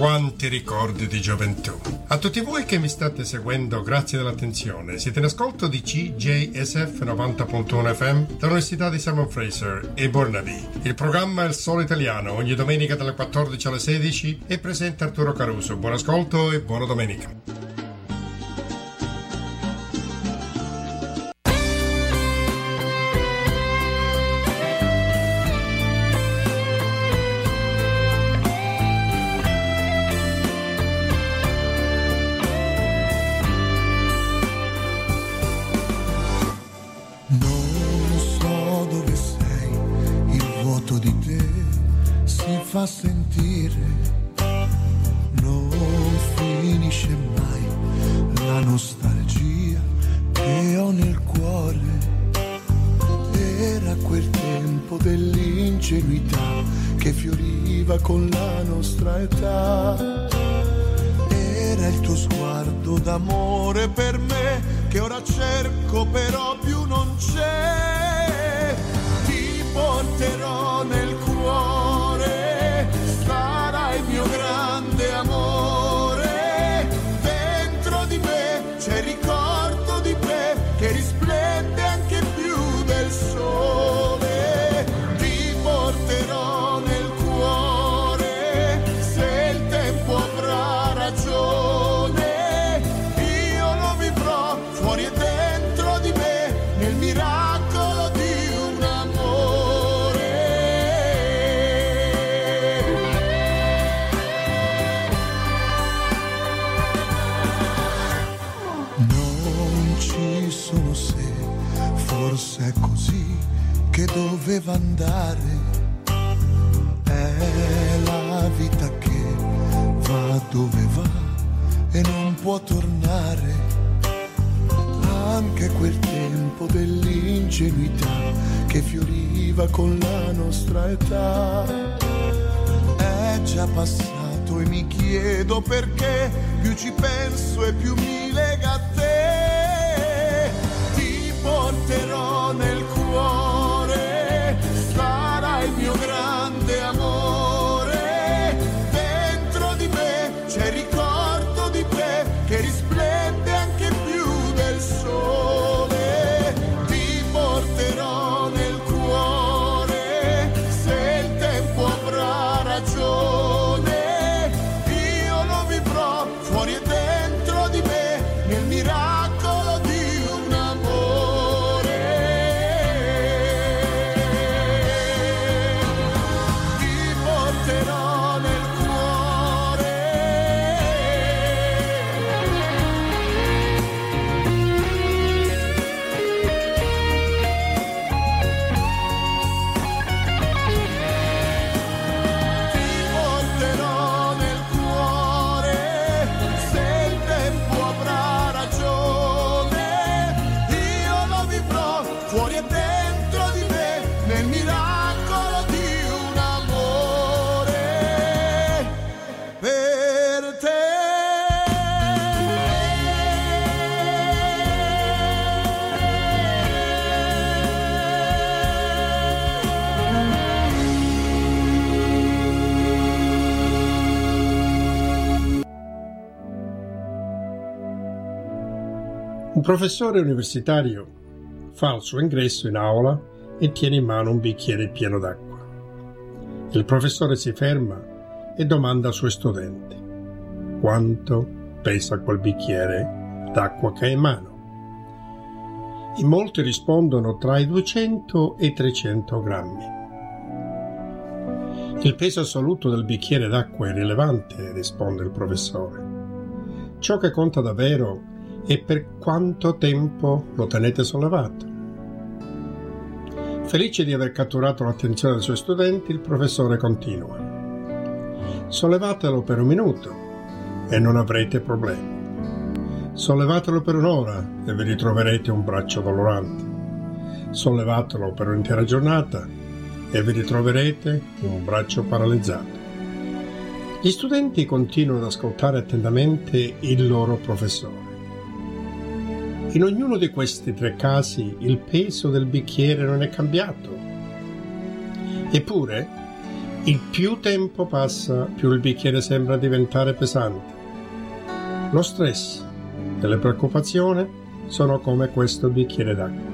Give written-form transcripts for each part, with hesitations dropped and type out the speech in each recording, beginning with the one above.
Quanti ricordi di gioventù. A tutti voi che mi state seguendo, grazie dell'attenzione. Siete in ascolto di CJSF 90.1 FM dall'Università di Simon Fraser e Burnaby. Il programma è Il Solo Italiano, ogni domenica dalle 14 alle 16 e presenta Arturo Caruso. Buon ascolto e buona domenica. Fa sentire, non finisce mai la nostalgia che ho nel cuore. Era quel tempo dell'ingenuità che fioriva con la nostra età. Era il tuo sguardo d'amore per me che ora cerco però più non c'è. Ti porterò nel cuore, sarai il mio grande amore. Dentro di me c'è il ricordo di te che risplende anche più del sole. Ti porterò nel cuore, se il tempo avrà ragione. Io lo vivrò fuori e dentro di me, nel miracolo di un amore. Non ci sono se, forse è così che doveva andare. È la vita che va dove va e non può tornare. Anche quel tempo dell'ingenuità che fioriva con la nostra età è già passato e mi chiedo perché più ci penso e più mi lega a te. Ti porterò nel cuore, sarai il mio grande amore. Dentro di me c'è il ricordo di te che risplende anche più del sole. Ti porterò nel cuore, se il tempo avrà ragione. Io lo vivrò fuori e dentro di me, nel miracolo di un amore. Ti porterò nel cuore. Ti porterò nel cuore, se il tempo avrà ragione. Io lo vivrò fuori e dentro di me, nel miracolo di un amore per te. Un professore universitario fa il suo ingresso in aula e tiene in mano un bicchiere pieno d'acqua. Il professore si ferma e domanda ai suoi studenti: quanto pesa quel bicchiere d'acqua che ha in mano? In molti rispondono tra i 200 e i 300 grammi. Il peso assoluto del bicchiere d'acqua è rilevante, risponde il professore. Ciò che conta davvero è per quanto tempo lo tenete sollevato. Felice di aver catturato l'attenzione dei suoi studenti, il professore continua: sollevatelo per un minuto e non avrete problemi. Sollevatelo per un'ora e vi ritroverete un braccio dolorante. Sollevatelo per un'intera giornata e vi ritroverete un braccio paralizzato. Gli studenti continuano ad ascoltare attentamente il loro professore. In ognuno di questi tre casi il peso del bicchiere non è cambiato. Eppure, Il più tempo passa, più il bicchiere sembra diventare pesante. Lo stress e le preoccupazioni sono come questo bicchiere d'acqua.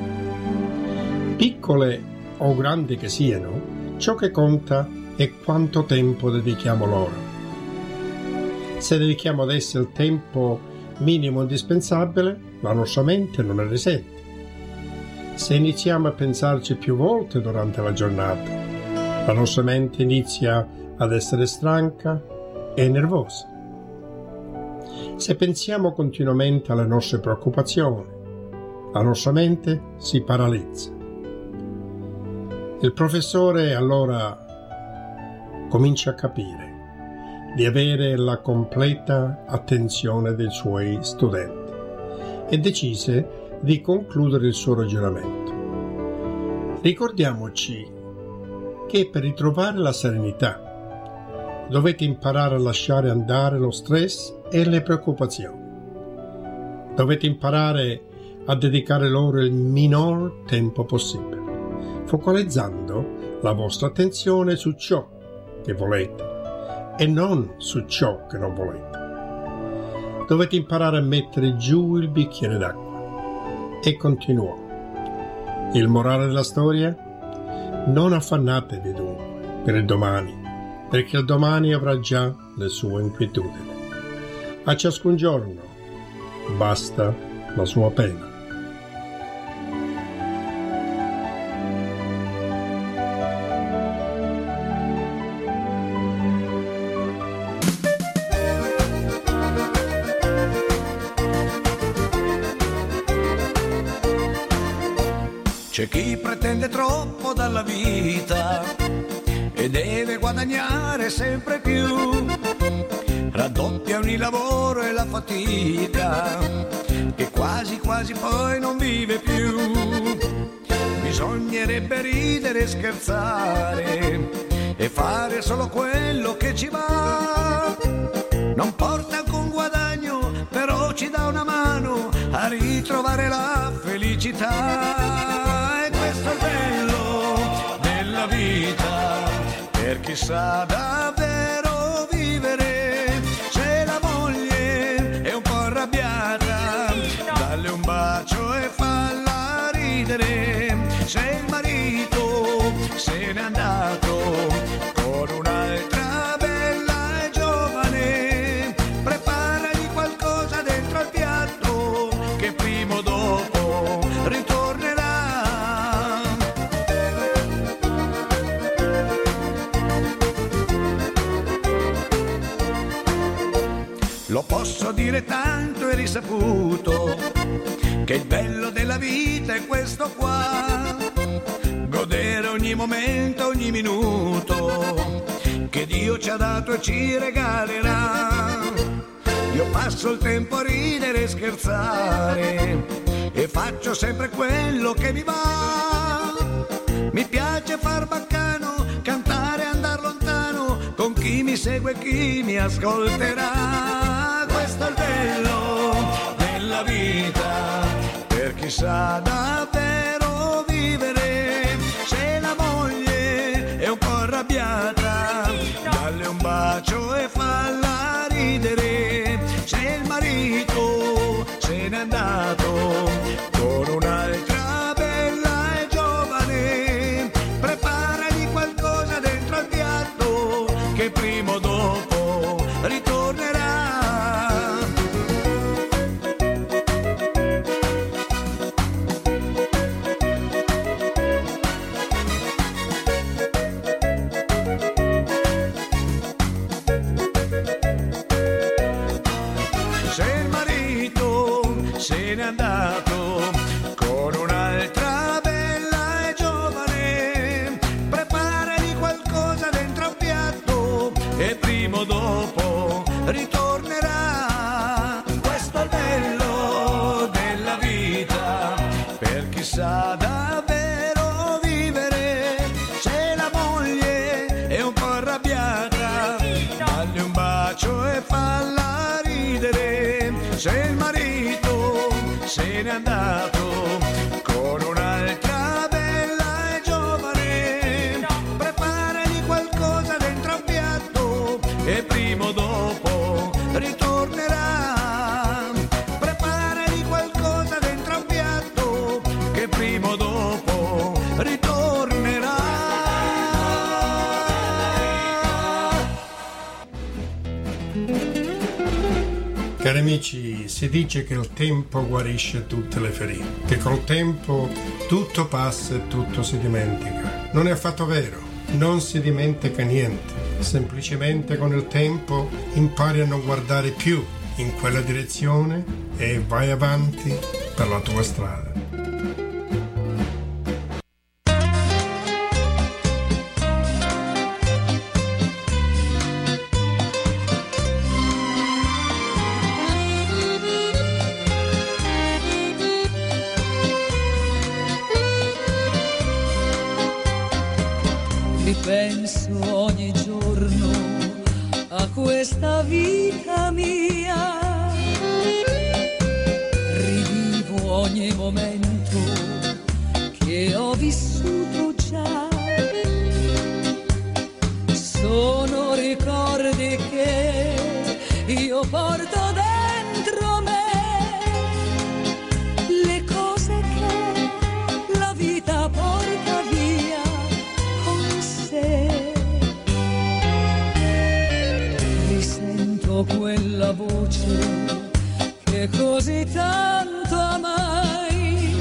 Piccole o grandi che siano, ciò che conta è quanto tempo dedichiamo loro. Se dedichiamo ad esse il tempo minimo indispensabile, la nostra mente non ne risente. Se iniziamo a pensarci più volte durante la giornata, la nostra mente inizia ad essere stanca e nervosa. Se pensiamo continuamente alle nostre preoccupazioni, la nostra mente si paralizza. Il professore allora comincia a capire di avere la completa attenzione dei suoi studenti e decise di concludere il suo ragionamento. Ricordiamoci che per ritrovare la serenità dovete imparare a lasciare andare lo stress e le preoccupazioni. Dovete imparare a dedicare loro il minor tempo possibile, focalizzando la vostra attenzione su ciò che volete e non su ciò che non volete. Dovete imparare a mettere giù il bicchiere d'acqua. E continuò. Il morale della storia? Non affannatevi dunque per il domani, perché il domani avrà già le sue inquietudini. A ciascun giorno basta la sua pena. C'è chi pretende troppo dalla vita e deve guadagnare sempre più, raddoppiano il lavoro e la fatica, che quasi quasi poi non vive più. Bisognerebbe ridere e scherzare e fare solo quello che ci va. Non porta alcun guadagno, però ci dà una mano a ritrovare la felicità. E questo è il bello della vita, per chi sa davvero vivere. Se la moglie è un po' arrabbiata, dalle un bacio e falla ridere. Se il marito se n'è andato con un'altra bella e giovane, preparagli qualcosa dentro al piatto che prima o dopo ritornerà. Lo posso dire tanto e risaputo, che il bello della vita è questo qua: godere ogni momento, ogni minuto che Dio ci ha dato e ci regalerà. Io passo il tempo a ridere e scherzare e faccio sempre quello che mi va. Mi piace far baccano, cantare e andar lontano con chi mi segue e chi mi ascolterà. Questo è il bello della vita, per chi sa davvero vivere. Se la moglie è un po' arrabbiata, dalle un bacio e falla ridere. Se il marito se n'è andato con un'altra bella e giovane, preparagli qualcosa dentro al piatto che prima o dopo ritornerà. Se il marito se n'è andato con un'altra bella e giovane, preparagli qualcosa dentro al piatto e prima o dopo ritornerà. Questo è il bello della vita, per chi sa davvero vivere. Se la moglie è un po' arrabbiata, dagli un bacio e falla ridere. Se il marito se n'è andato con un'altra bella e giovane, preparagli qualcosa amici, si dice che il tempo guarisce tutte le ferite, che col tempo tutto passa e tutto si dimentica. Non è affatto vero, non si dimentica niente, semplicemente con il tempo impari a non guardare più in quella direzione e vai avanti per la tua strada. Penso ogni giorno a questa vita mia, rivivo ogni momento che ho vissuto già, sono ricordi che io porto dentro me, le cose che la vita porta via. Risento quella voce che così tanto amai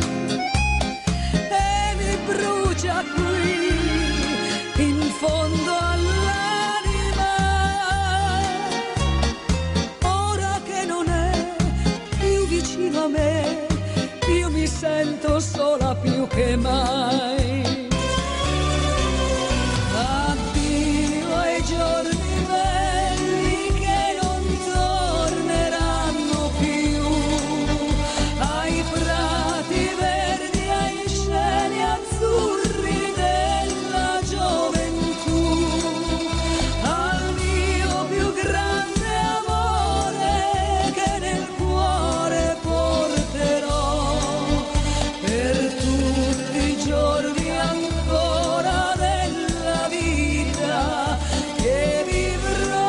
e mi brucia qui in fondo all'anima. Ora che non è più vicino a me, io mi sento sola più che mai. Giorni belli che non torneranno più, ai prati verdi, ai cieli azzurri della gioventù, al mio più grande amore che nel cuore porterò per tutti i giorni ancora della vita che vivrò.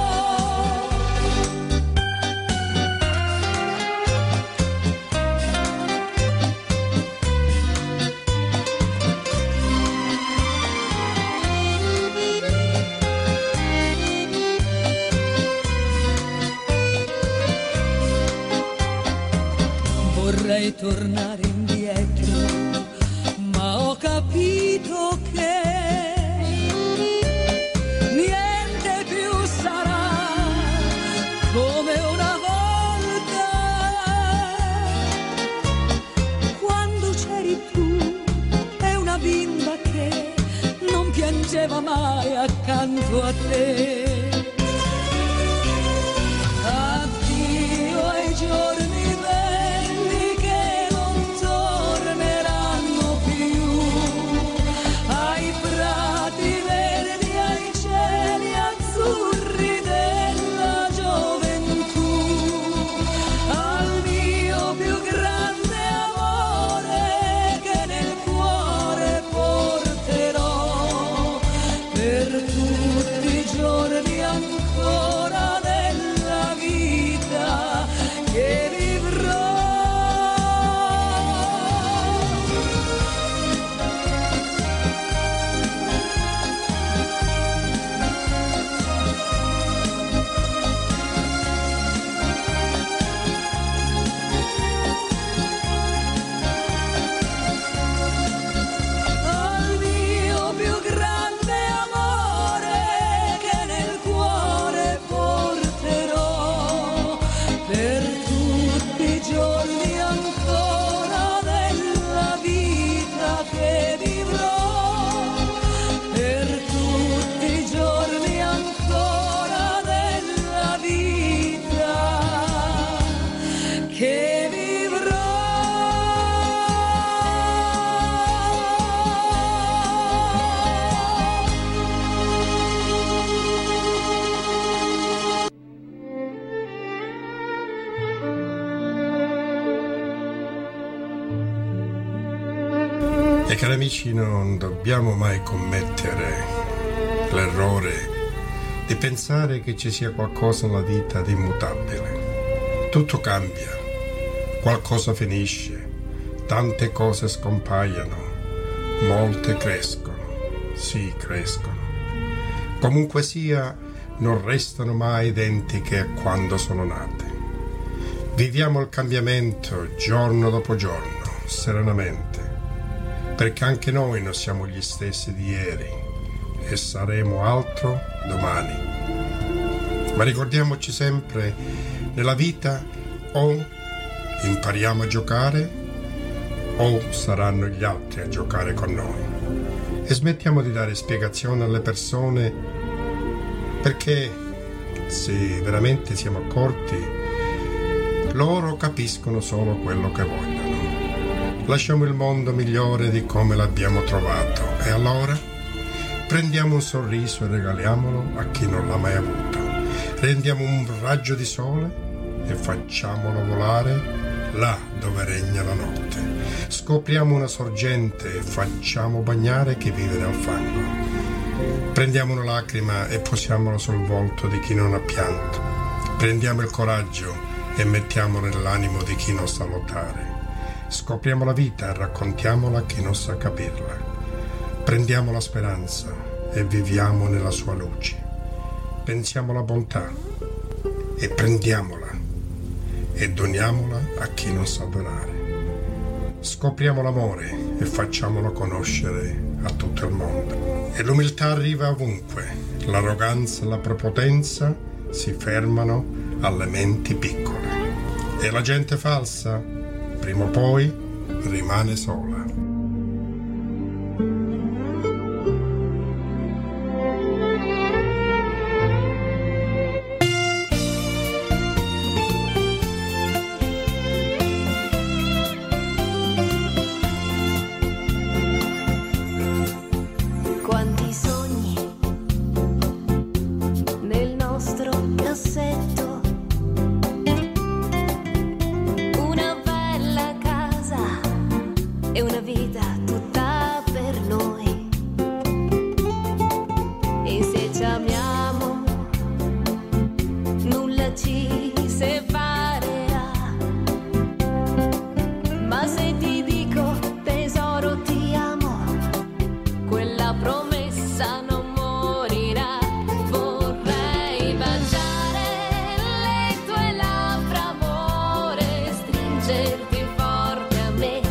Vorrei tornare indietro, ma ho capito che niente più sarà come una volta, quando c'eri tu e una bimba che non piangeva mai accanto a te. Addio ai giorni belli che non torneranno più, ai prati verdi, ai cieli azzurri della gioventù, al mio più grande amore che nel cuore porterò per tutti i giorni ancora della vita che vivrò. Al mio più grande amore che nel cuore porterò per tutti i giorni ancora della vita che vivrò, per tutti i giorni ancora della vita che vivrò. E cari amici, non dobbiamo mai commettere l'errore di pensare che ci sia qualcosa nella vita di immutabile. Tutto cambia, qualcosa finisce, tante cose scompaiono, molte crescono, sì, crescono. Comunque sia, non restano mai identiche a quando sono nate. Viviamo il cambiamento giorno dopo giorno, serenamente, perché anche noi non siamo gli stessi di ieri e saremo altro domani. Ma ricordiamoci sempre, nella vita o impariamo a giocare o saranno gli altri a giocare con noi. E smettiamo di dare spiegazioni alle persone, perché se veramente siamo accorti, loro capiscono solo quello che vogliono. Lasciamo il mondo migliore di come l'abbiamo trovato e allora prendiamo un sorriso e regaliamolo a chi non l'ha mai avuto. Rendiamo un raggio di sole e facciamolo volare là dove regna la notte. Scopriamo una sorgente e facciamo bagnare chi vive nel fango. Prendiamo una lacrima e posiamola sul volto di chi non ha pianto. Prendiamo il coraggio e mettiamolo nell'animo di chi non sa lottare. Scopriamo la vita e raccontiamola a chi non sa capirla. Prendiamo la speranza e viviamo nella sua luce. Pensiamo alla bontà e prendiamola e doniamola a chi non sa donare. Scopriamo l'amore e facciamolo conoscere a tutto il mondo. E l'umiltà arriva ovunque. L'arroganza e la prepotenza si fermano alle menti piccole. E la gente falsa, prima o poi, rimane sola. Quanti sogni nel nostro cassetto. È una vita tutta per noi e se ci amiamo nulla ci separerà, ma se ti dico tesoro ti amo, quella promessa non morirà. Vorrei baciare le tue labbra, amore, stringerti forte a me.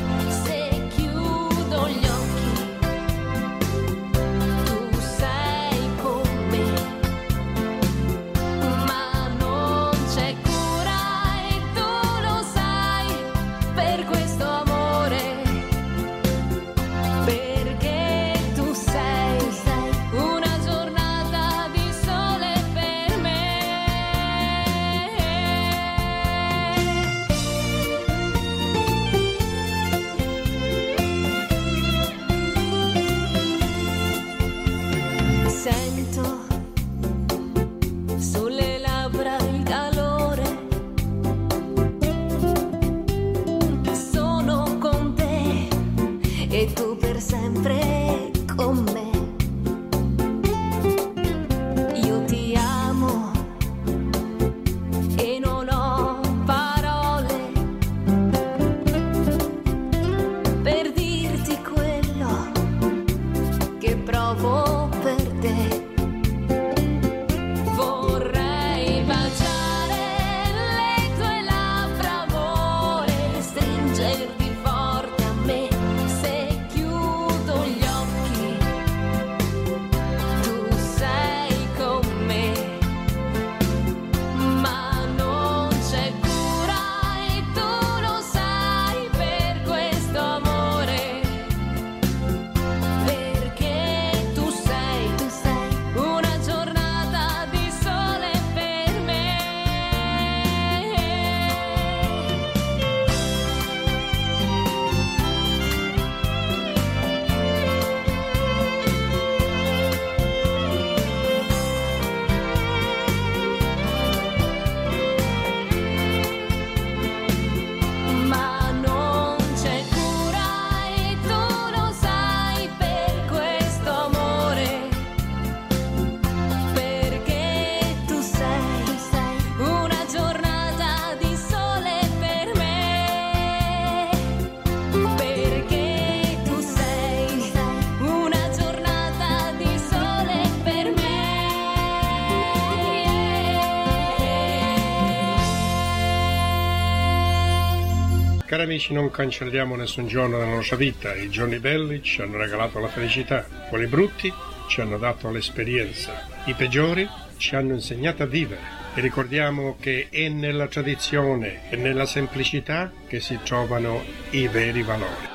Cari amici, non cancelliamo nessun giorno della nostra vita. I giorni belli ci hanno regalato la felicità, quelli brutti ci hanno dato l'esperienza, i peggiori ci hanno insegnato a vivere. E ricordiamo che è nella tradizione e nella semplicità che si trovano i veri valori.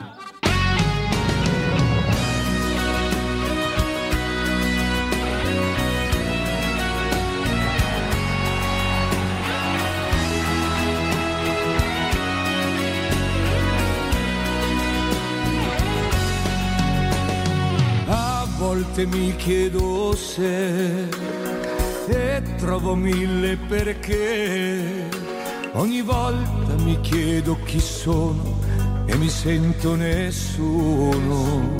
A volte mi chiedo se e trovo mille perché. Ogni volta mi chiedo chi sono e mi sento nessuno.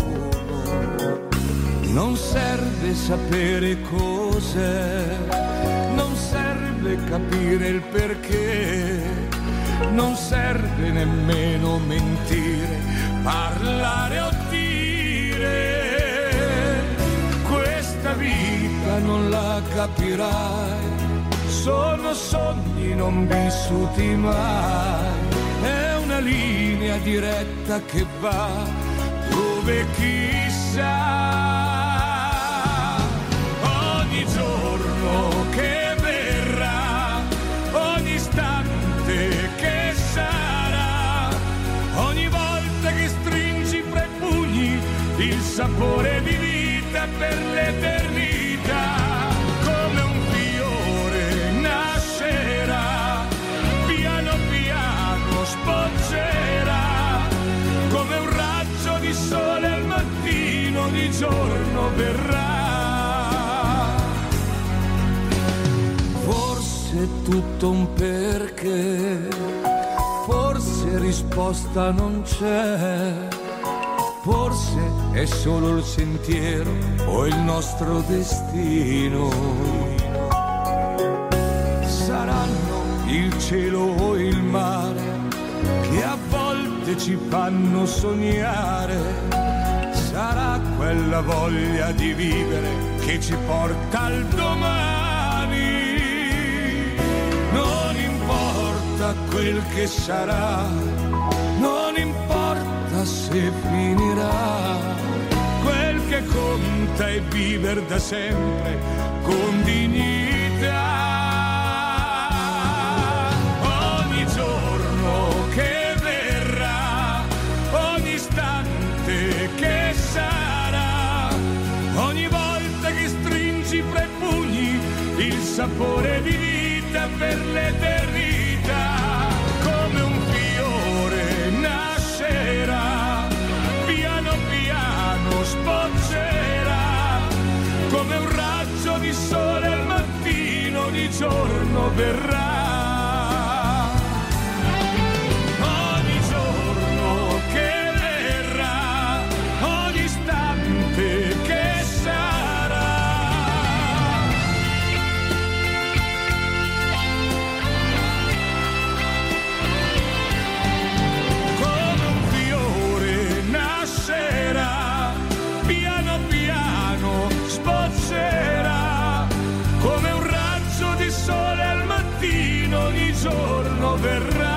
Non serve sapere cos'è, non serve capire il perché, non serve nemmeno mentire, parlare o dire. Questa vita non la capirai, sono sogni non vissuti mai, è una linea diretta che va dove chissà. Ogni giorno che verrà, ogni istante che sarà, ogni volta che stringi fra i pugni il sapore di vita per l'eternità. Come un fiore nascerà, piano piano sboccerà, come un raggio di sole al mattino di giorno verrà. Forse è tutto un perché, forse risposta non c'è, forse è solo il sentiero o il nostro destino. Saranno il cielo o il mare che a volte ci fanno sognare, sarà quella voglia di vivere che ci porta al domani. Non importa quel che sarà, non importa se finirà, quel che conta è vivere da sempre con dignità. Ogni giorno che verrà, ogni istante che sarà, ogni volta che stringi fra i pugni il sapore di vita per l'eternità. Come un fiore nascerà, piano piano sboccerà, come un raggio di sole al mattino di giorno verrà. Ogni giorno che verrà, ogni istante che sarà. Come un fiore nascerà, piano piano sboccerà, come un raggio di sole al mattino di giorno verrà.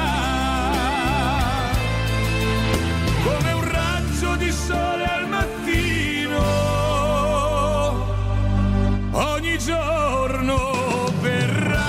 Come un raggio di sole al mattino ogni giorno verrà.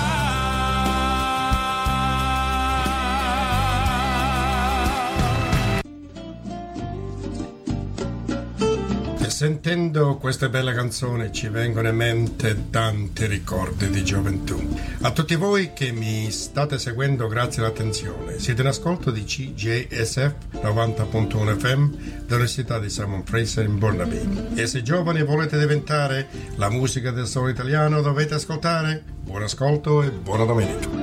E sentendo queste belle canzoni ci vengono in mente tanti ricordi di gioventù. A tutti voi che mi state seguendo, grazie all'attenzione. Siete in ascolto di CJSF 90.1 FM dell'Università di Simon Fraser in Burnaby. E se giovani volete diventare la musica del solo italiano, dovete ascoltare. Buon ascolto e buona domenica.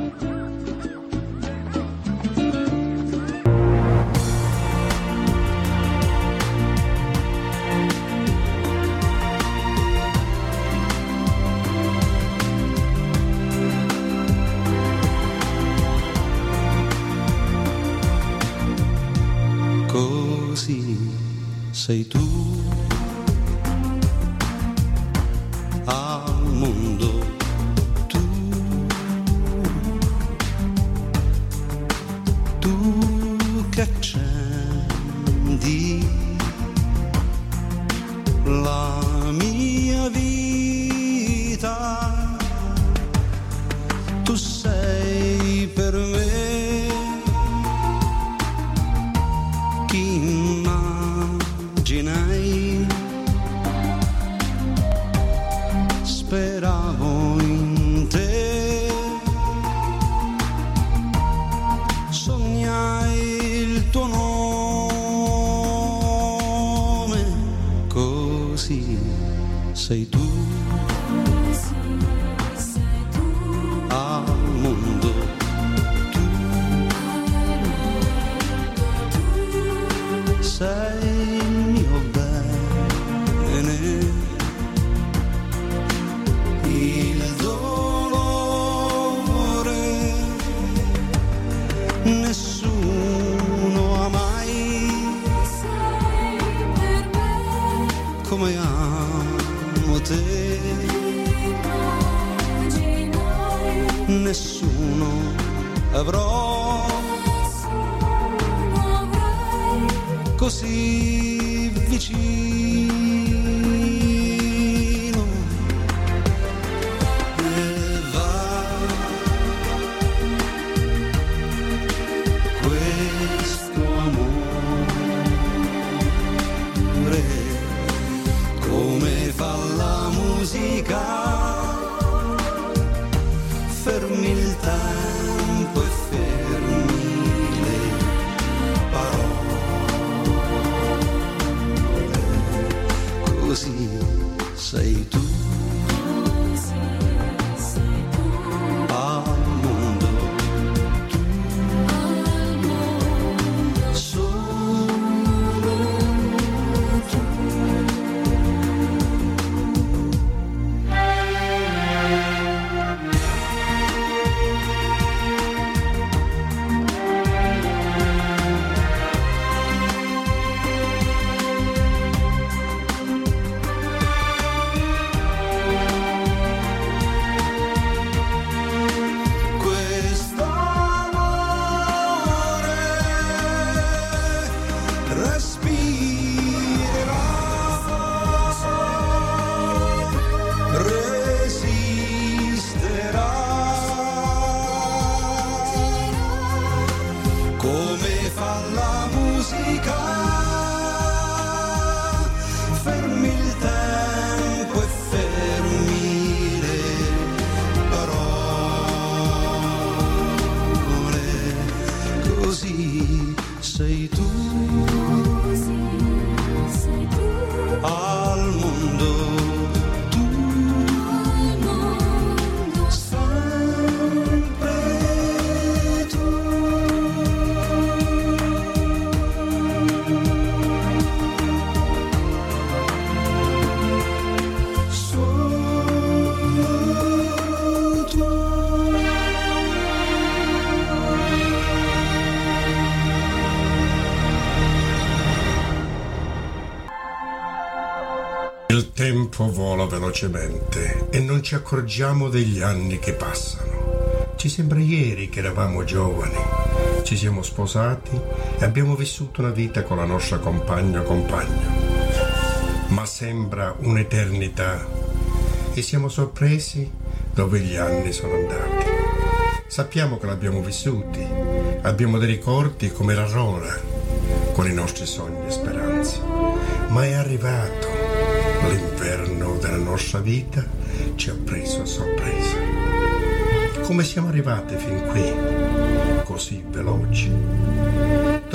Così sei tu al mondo, tu che accendi la mia vita, tu sei per me chi immaginai, speravo in te, sognai il tuo nome, così sei tu al mondo, tu sei il mio bene, il dolore nessuno ha mai come amo te, nessuno avrò così vicino, e va questo amore come fa la musica, fermi il tempo e fermi le parole, così sei tu al mondo, solo tu. Questo amore respirerà, resisterà, come fa la musica, fermi il tempo e fermi le parole, così sei tu al mondo, tu sempre tu. Solo tu. Il tempo vola velocemente e non ci accorgiamo degli anni che passano. Ci sembra ieri che eravamo giovani, ci siamo sposati e abbiamo vissuto una vita con la nostra compagna o compagno. Ma sembra un'eternità e siamo sorpresi dove gli anni sono andati. Sappiamo che l'abbiamo vissuti, abbiamo dei ricordi come l'Aurora, con i nostri sogni e speranze. Ma è arrivato l'inverno della nostra vita, ci ha preso a sorpresa. Come siamo arrivati fin qui, così veloci?